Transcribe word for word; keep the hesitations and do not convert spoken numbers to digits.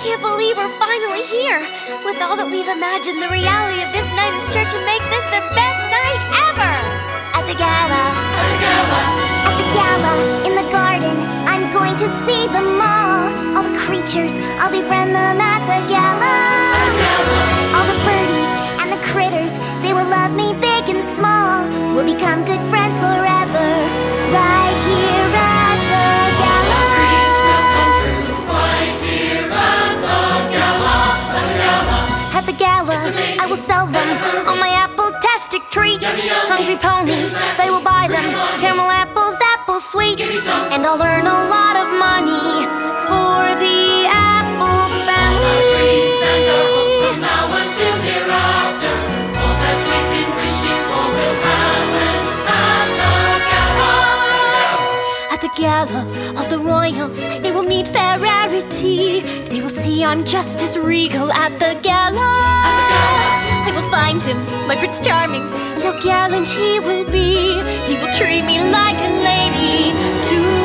can't believe we're finally here. With all that we've imagined, the reality of this night is sure to make this the best night ever. At the gala, At the gala, at the gala, in the garden, I'm going to see them all. All the creatures, I'll befriend them at the gala. at the gala, All the birdies and the critters, they will love me big and small. We'll become good friends forever, right here at the gala. dreams will come true right here at the gala, at the gala. At the gala, amazing. I will sell them Better hurry. all my apple-tastic treats. Yummy, yummy. Hungry ponies, Give me they will buy them. Give me money. Caramel apples, apple sweets. Give me some. And I'll earn a lot of money for the apple Our family. dreams and our hopes from now until hereafter. All that we've been wishing for will happen at the gala, At the gala, all the royals, they will meet fair rarity. They will see I'm just as regal at the gala. At the gala. They will find him, my Prince Charming, and how gallant he will be. He will treat me like a lady to